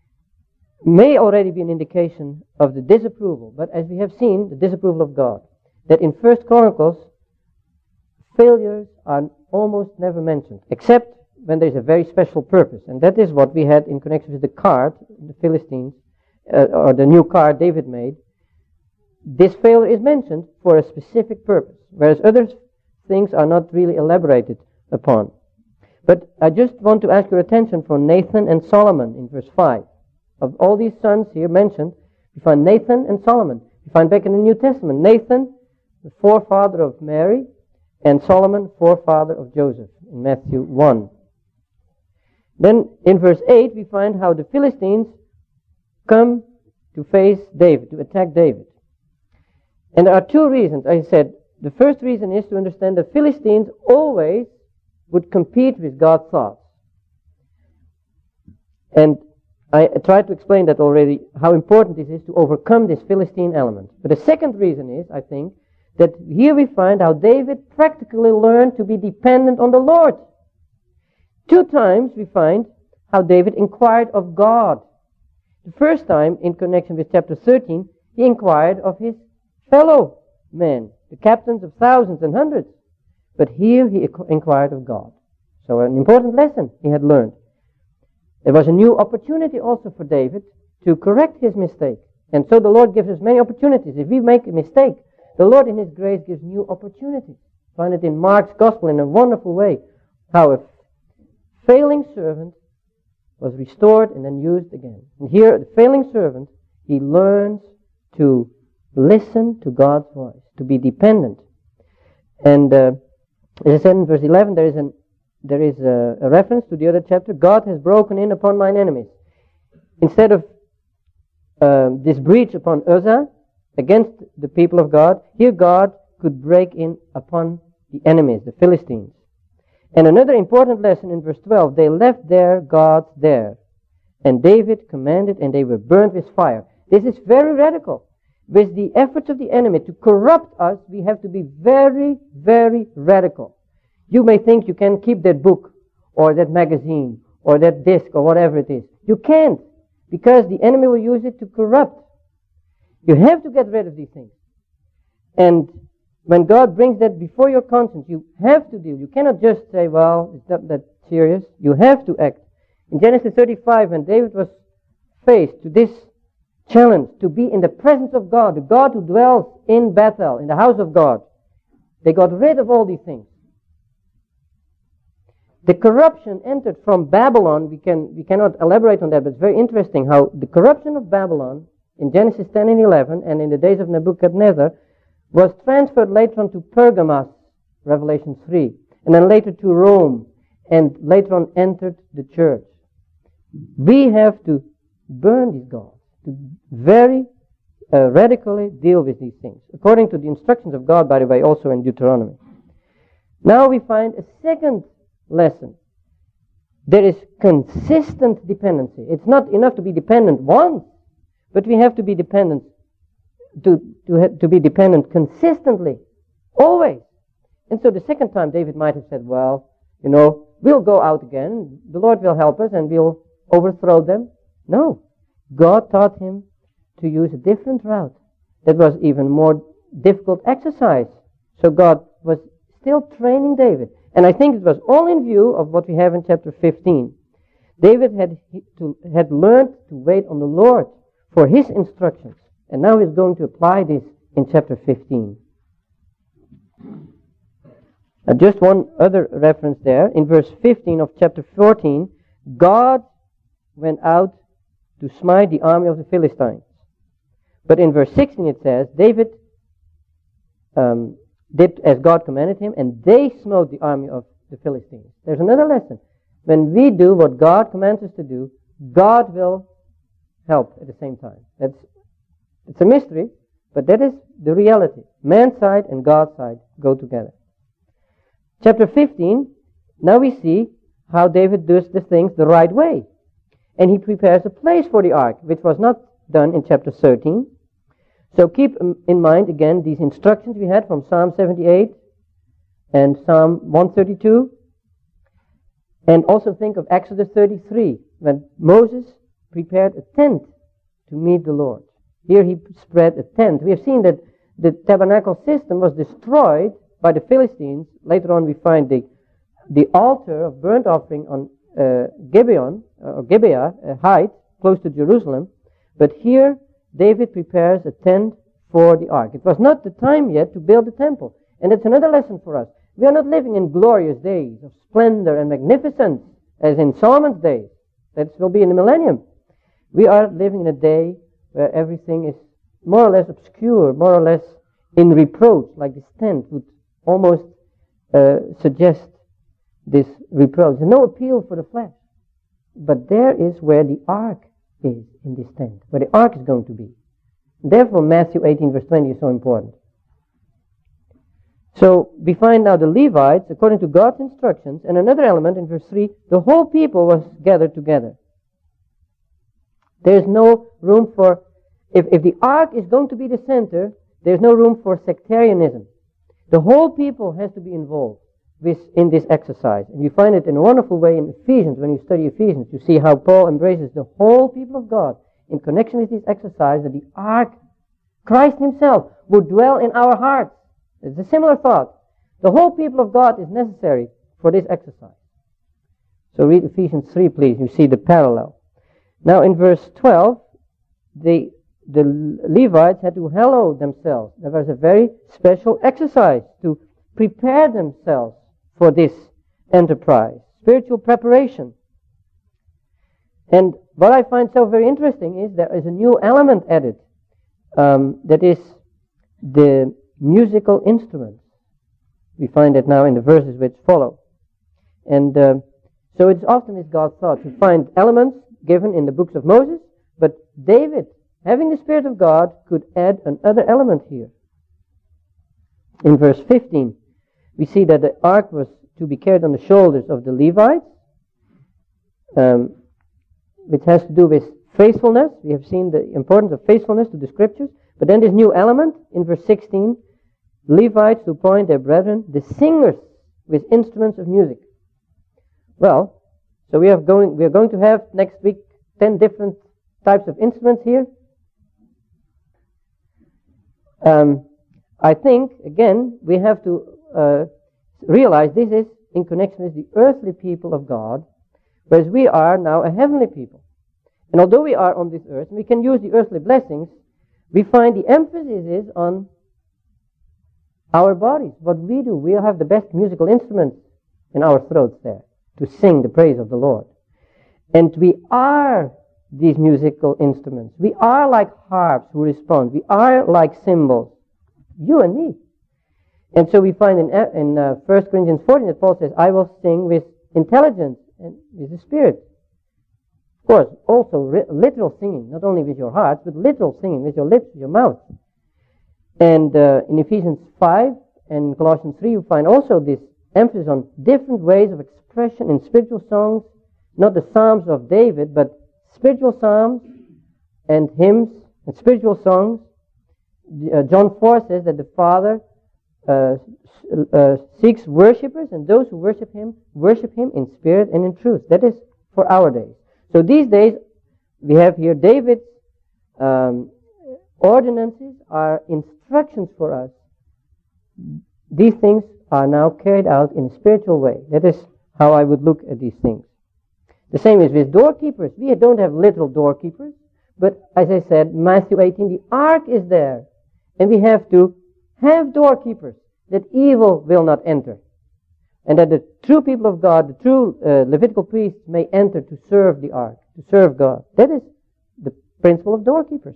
[SPEAKER 1] may already be an indication of the disapproval, but as we have seen, the disapproval of God. That in First Chronicles, failures are almost never mentioned, except when there is a very special purpose. And that is what we had in connection with the card, the Philistines, uh, or the new card David made. This failure is mentioned for a specific purpose, whereas other things are not really elaborated upon. But I just want to ask your attention for Nathan and Solomon in verse five. Of all these sons here mentioned, we find Nathan and Solomon. We find back in the New Testament, Nathan, the forefather of Mary, and Solomon, forefather of Joseph, in Matthew one. Then in verse eight, we find how the Philistines come to face David, to attack David. And there are two reasons. I said, the first reason is to understand that Philistines always would compete with God's thoughts. And I tried to explain that already, how important it is to overcome this Philistine element. But the second reason is, I think, that here we find how David practically learned to be dependent on the Lord. Two times we find how David inquired of God. The first time, in connection with chapter thirteen, he inquired of his fellow men, the captains of thousands and hundreds. But here he inquired of God. So an important lesson he had learned. There was a new opportunity also for David to correct his mistake. And so the Lord gives us many opportunities. If we make a mistake, the Lord in His grace gives new opportunities. Find it in Mark's Gospel in a wonderful way, how a failing servant was restored and then used again. And here, the failing servant, he learns to listen to God's voice, to be dependent. And uh, as I said in verse eleven, there is, an, there is a, a reference to the other chapter. God has broken in upon mine enemies. Instead of uh, this breach upon Uzzah against the people of God, here God could break in upon the enemies, the Philistines. And another important lesson in verse twelve, they left their gods there. And David commanded, and they were burnt with fire. This is very radical. With the efforts of the enemy to corrupt us, we have to be very, very radical. You may think you can keep that book, or that magazine, or that disc, or whatever it is. You can't, because the enemy will use it to corrupt. You have to get rid of these things. And when God brings that before your conscience, you have to deal. You cannot just say, well, it's not that serious. You have to act. In Genesis thirty-five, when David was faced to this challenge to be in the presence of God, the God who dwells in Bethel, in the house of God, they got rid of all these things. The corruption entered from Babylon. We can we cannot elaborate on that, but it's very interesting how the corruption of Babylon in Genesis ten and eleven, and in the days of Nebuchadnezzar, was transferred later on to Pergamos, Revelation three, and then later to Rome, and later on entered the church. We have to burn these gods, to very uh, radically deal with these things, according to the instructions of God, by the way, also in Deuteronomy. Now we find a second lesson. There is consistent dependency. It's not enough to be dependent once, but we have to be dependent to to ha- to be dependent consistently, always. And so the second time David might have said, well, you know, we'll go out again, the Lord will help us and we'll overthrow them. No. God taught him to use a different route that was even more difficult exercise. So God was still training David. And I think it was all in view of what we have in chapter fifteen. David had to, had learned to wait on the Lord for His instructions. And now he's going to apply this in chapter fifteen. Uh, just one other reference there. In verse fifteen of chapter fourteen, God went out to smite the army of the Philistines. But in verse sixteen it says, David um, did as God commanded him, and they smote the army of the Philistines. There's another lesson. When we do what God commands us to do, God will help at the same time. That's It's a mystery, but that is the reality. Man's side and God's side go together. Chapter fifteen, now we see how David does the things the right way. And he prepares a place for the ark, which was not done in chapter thirteen. So keep in mind again these instructions we had from Psalm seventy-eight and Psalm one thirty-two. And also think of Exodus thirty-three, when Moses prepared a tent to meet the Lord. Here he spread a tent. We have seen that the tabernacle system was destroyed by the Philistines. Later on we find the the altar of burnt offering on uh, Gibeon, or Gibeah, a height, close to Jerusalem. But here David prepares a tent for the ark. It was not the time yet to build the temple. And it's another lesson for us. We are not living in glorious days of splendor and magnificence, as in Solomon's days. That will be in the millennium. We are living in a day where everything is more or less obscure, more or less in reproach, like this tent would almost uh, suggest this reproach. There's no appeal for the flesh. But there is where the ark is in this tent, where the ark is going to be. Therefore, Matthew eighteen verse twenty is so important. So, we find now the Levites, according to God's instructions, and another element in verse three, the whole people was gathered together. There is no room for, if, if the ark is going to be the center, there's no room for sectarianism. The whole people has to be involved with, in this exercise. And you find it in a wonderful way in Ephesians. When you study Ephesians, you see how Paul embraces the whole people of God in connection with this exercise, that the ark, Christ himself, would dwell in our hearts. It's a similar thought. The whole people of God is necessary for this exercise. So read Ephesians three, please. You see the parallel. Now in verse twelve, the, the Levites had to hallow themselves. There was a very special exercise to prepare themselves for this enterprise. Spiritual preparation. And what I find so very interesting is there is a new element added. Um, that is the musical instruments. We find it now in the verses which follow. And uh, so it's often is God's thought to find elements given in the books of Moses, but David, having the Spirit of God, could add another element here. In verse fifteen, we see that the ark was to be carried on the shoulders of the Levites, um, which has to do with faithfulness. We have seen the importance of faithfulness to the Scriptures. But then this new element in verse sixteen, Levites to appoint their brethren, the singers with instruments of music. Well, so we are going, we are going to have next week ten different types of instruments here. Um, I think, again, we have to uh, realize this is in connection with the earthly people of God, whereas we are now a heavenly people. And although we are on this earth, and we can use the earthly blessings, we find the emphasis is on our bodies, what we do. We have the best musical instruments in our throats there to sing the praise of the Lord. And we are these musical instruments. We are like harps who respond. We are like cymbals. You and me. And so we find in, in uh, First Corinthians fourteen that Paul says, I will sing with intelligence and with the Spirit. Of course, also ri- literal singing, not only with your heart, but literal singing with your lips, your mouth. And uh, in Ephesians five and Colossians three, you find also this emphasis on different ways of expression in spiritual songs, not the Psalms of David, but spiritual psalms and hymns and spiritual songs. Uh, John four says that the Father uh, uh, seeks worshippers, and those who worship Him, worship Him in spirit and in truth. That is for our days. So these days, we have here David's um, ordinances are instructions for us. These things are now carried out in a spiritual way. That is how I would look at these things. The same is with doorkeepers. We don't have literal doorkeepers, but as I said, Matthew eighteen, the ark is there. And we have to have doorkeepers, that evil will not enter. And that the true people of God, the true uh, Levitical priests may enter to serve the ark, to serve God. That is the principle of doorkeepers.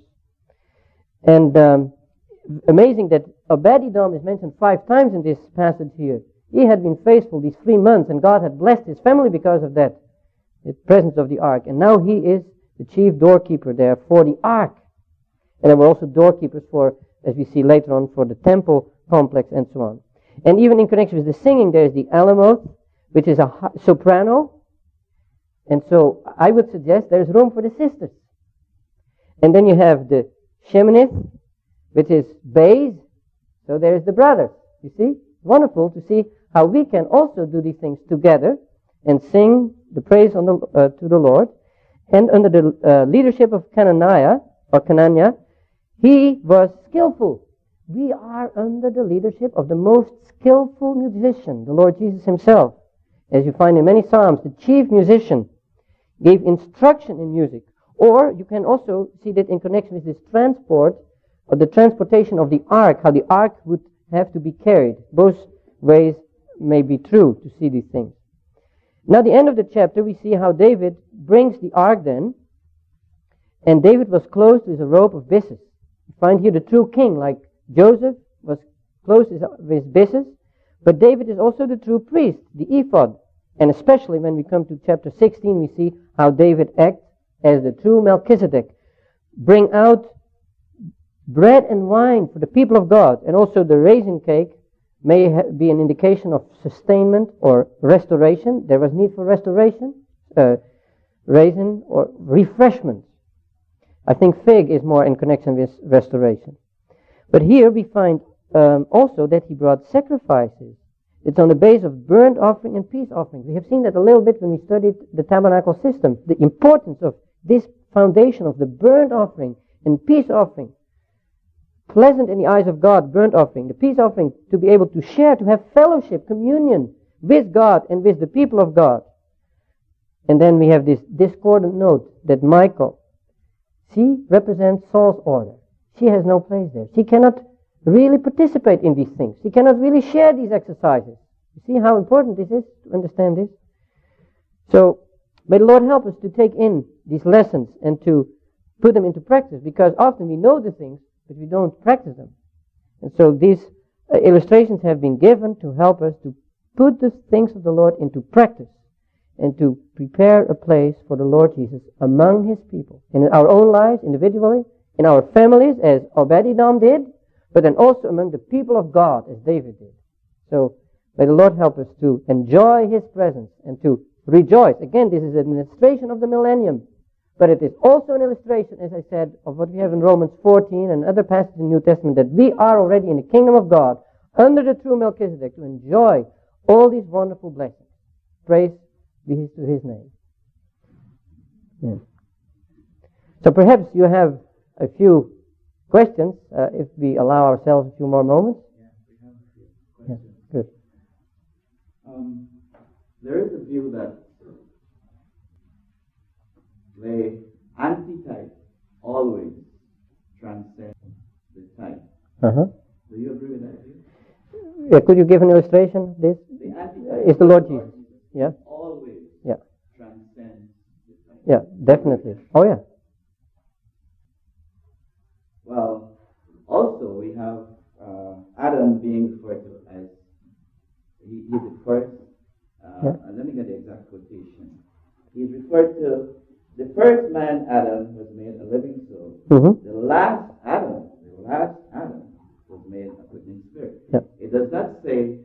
[SPEAKER 1] And um, amazing that Obed-Edom is mentioned five times in this passage here. He had been faithful these three months, and God had blessed his family because of that, the presence of the ark. And now he is the chief doorkeeper there for the ark. And there were also doorkeepers for, as we see later on, for the temple complex and so on. And even in connection with the singing, there is the alamoth, which is a soprano. And so I would suggest there is room for the sisters. And then you have the sheminith, which is bass. So there is the brothers. You see? Wonderful to see how we can also do these things together and sing the praise on the, uh, to the Lord. And under the uh, leadership of Cananiah, or Canania, he was skillful. We are under the leadership of the most skillful musician, the Lord Jesus himself. As you find in many Psalms, the chief musician gave instruction in music. Or you can also see that in connection with this transport, or the transportation of the ark, how the ark would have to be carried. Both ways may be true to see these things. Now, at the end of the chapter, we see how David brings the ark then, and David was clothed with a robe of byssus. You find here the true king, like Joseph was clothed with byssus, but David is also the true priest, the ephod. And especially when we come to chapter sixteen, we see how David acts as the true Melchizedek. Bring out bread and wine for the people of God, and also the raisin cake may ha- be an indication of sustainment or restoration. There was need for restoration, uh, raisin or refreshment. I think fig is more in connection with restoration. But here we find um, also that he brought sacrifices. It's on the base of burnt offering and peace offerings. We have seen that a little bit when we studied the tabernacle system, the importance of this foundation of the burnt offering and peace offering. Pleasant in the eyes of God, burnt offering. The peace offering to be able to share, to have fellowship, communion with God and with the people of God. And then we have this discordant note that Michal, she represents Saul's order. She has no place there. She cannot really participate in these things. She cannot really share these exercises. You see how important this is to understand this? So, may the Lord help us to take in these lessons and to put them into practice, because often we know the things, but we don't practice them. And so these uh, illustrations have been given to help us to put the things of the Lord into practice and to prepare a place for the Lord Jesus among His people. In our own lives, individually, in our families, as Obed-Edom did, but then also among the people of God, as David did. So, may the Lord help us to enjoy His presence and to rejoice. Again, this is an illustration of the millennium. But it is also an illustration, as I said, of what we have in Romans fourteen and other passages in the New Testament, that we are already in the kingdom of God, under the true Melchizedek, to enjoy all these wonderful blessings. Praise be to His name. Amen. So perhaps you have a few questions, uh, if we allow ourselves a few more moments.
[SPEAKER 2] Yeah, we have a few questions.
[SPEAKER 1] Yeah, good.
[SPEAKER 2] Um, there is a view that the antitype always transcends the type.
[SPEAKER 1] Uh-huh.
[SPEAKER 2] Do you agree with that view?
[SPEAKER 1] Yeah, could you give an illustration of this?
[SPEAKER 2] The antitype
[SPEAKER 1] Is the Lord Jesus. Yeah.
[SPEAKER 2] Always
[SPEAKER 1] Yeah.
[SPEAKER 2] transcends the type.
[SPEAKER 1] Yeah, definitely. Oh yeah.
[SPEAKER 2] Well, also we have uh, Adam being referred to as, he, he's the first, uh,
[SPEAKER 1] Yeah.
[SPEAKER 2] uh, let me get the exact quotation. He's referred to, the first man, Adam, was made a living soul.
[SPEAKER 1] Mm-hmm.
[SPEAKER 2] The last Adam, the last Adam was made a quickening spirit.
[SPEAKER 1] Yeah.
[SPEAKER 2] It does not say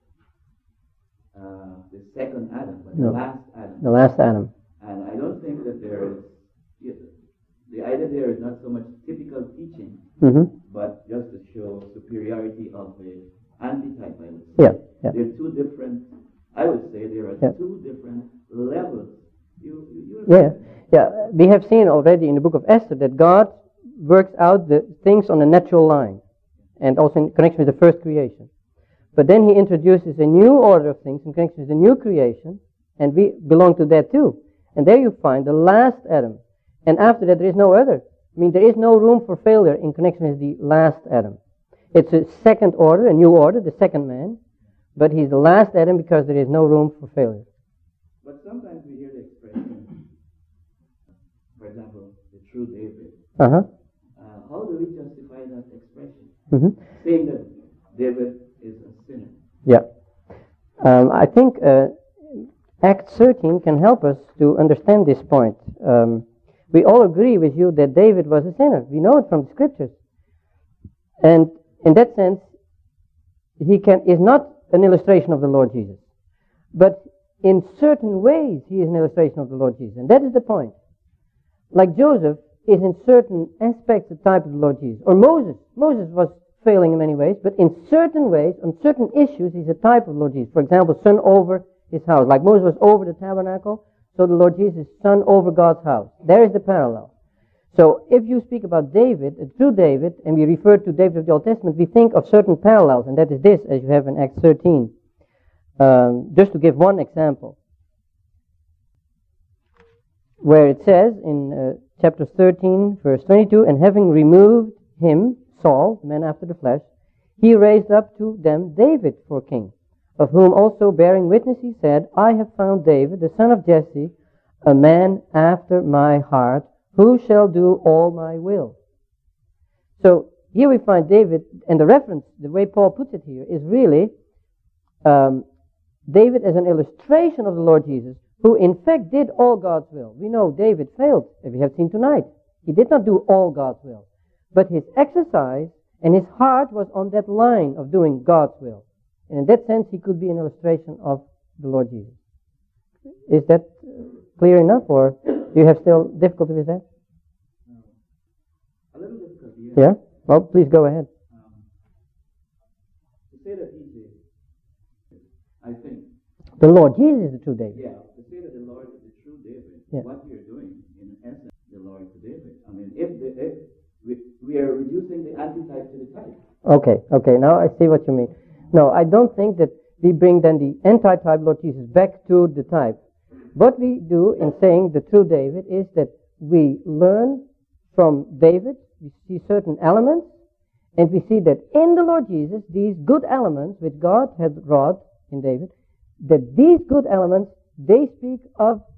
[SPEAKER 2] uh, the second Adam, but
[SPEAKER 1] No.
[SPEAKER 2] the last Adam.
[SPEAKER 1] The last Adam.
[SPEAKER 2] And I don't think that there is, the idea there is not so much typical teaching,
[SPEAKER 1] Mm-hmm.
[SPEAKER 2] but just to show superiority of the antitype, I would say.
[SPEAKER 1] Yeah. Yeah.
[SPEAKER 2] There are two different, I would say there are
[SPEAKER 1] Yeah.
[SPEAKER 2] two different levels. You, you, you
[SPEAKER 1] Yeah. Yeah. We have seen already in the book of Esther that God works out the things on a natural line, and also in connection with the first creation. But then He introduces a new order of things in connection with the new creation, and we belong to that too. And there you find the last Adam. And after that, there is no other. I mean, there is no room for failure in connection with the last Adam. It's a second order, a new order, the second man, but he's the last Adam because there is no room for failure.
[SPEAKER 2] But sometimes we hear the expression, for example, the true David.
[SPEAKER 1] Uh-huh.
[SPEAKER 2] Uh, how do we justify that expression?
[SPEAKER 1] Mm-hmm.
[SPEAKER 2] Saying that David is a sinner.
[SPEAKER 1] Yeah. Um, I think uh, Acts thirteen can help us to understand this point. Um, we all agree with you that David was a sinner. We know it from the scriptures. And in that sense, he can is not an illustration of the Lord Jesus. But in certain ways, he is an illustration of the Lord Jesus. And that is the point. Like Joseph is in certain aspects a type of the Lord Jesus. Or Moses. Moses was failing in many ways, but in certain ways, on certain issues, he's a type of the Lord Jesus. For example, son over his house. Like Moses was over the tabernacle, so the Lord Jesus is son over God's house. There is the parallel. So if you speak about David, uh, through David, and we refer to David of the Old Testament, we think of certain parallels, and that is this, as you have in Acts thirteen. Um, just to give one example, where it says in uh, chapter thirteen, verse twenty-two, and having removed him, Saul, the man after the flesh, he raised up to them David for king, of whom also bearing witness he said, I have found David, the son of Jesse, a man after my heart, who shall do all my will. So here we find David, and the reference, the way Paul puts it here, is really um, David as an illustration of the Lord Jesus, who in fact did all God's will. We know David failed, as we have seen tonight. He did not do all God's will. But his exercise and his heart was on that line of doing God's will. And in that sense, he could be an illustration of the Lord Jesus. Is that clear enough, or do you have still difficulty with that?
[SPEAKER 2] A little difficult, yes.
[SPEAKER 1] Yeah? Well, please go ahead.
[SPEAKER 2] Uh,
[SPEAKER 1] The Lord Jesus is the true David.
[SPEAKER 2] Yeah, to say that the Lord is the true David,
[SPEAKER 1] Yeah.
[SPEAKER 2] what we are doing, in essence, the Lord to David. I mean, if, the, if we, we are reducing the antitype to the type.
[SPEAKER 1] Okay, okay, now I see what you mean. No, I don't think that we bring then the anti-type Lord Jesus back to the type. What we do in saying the true David is that we learn from David, we see certain elements, and we see that in the Lord Jesus, these good elements which God had wrought in David, that these good elements, they speak of